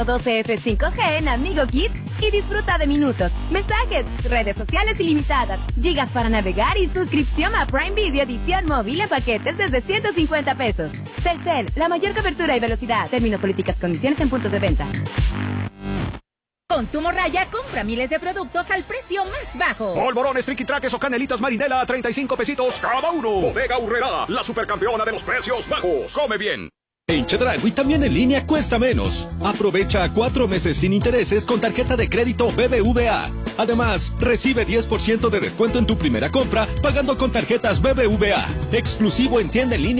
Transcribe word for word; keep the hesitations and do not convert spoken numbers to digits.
doce F cinco G en Amigo Kids y disfruta de minutos, mensajes, redes sociales ilimitadas, gigas para navegar y suscripción a Prime Video edición móvil en paquetes desde ciento cincuenta pesos. Telcel, la mayor cobertura y velocidad. Términos, políticas, condiciones en puntos de venta. Consumo Raya compra miles de productos al precio más bajo. Polvorones, triquitraques o canelitas marinela a treinta y cinco pesitos cada uno. Bodega Aurrerá, la supercampeona de los precios bajos. Come bien. En Chedraui también en línea cuesta menos. Aprovecha cuatro meses sin intereses con tarjeta de crédito B B V A. Además, recibe diez por ciento de descuento en tu primera compra pagando con tarjetas B B V A. Exclusivo en tienda en línea.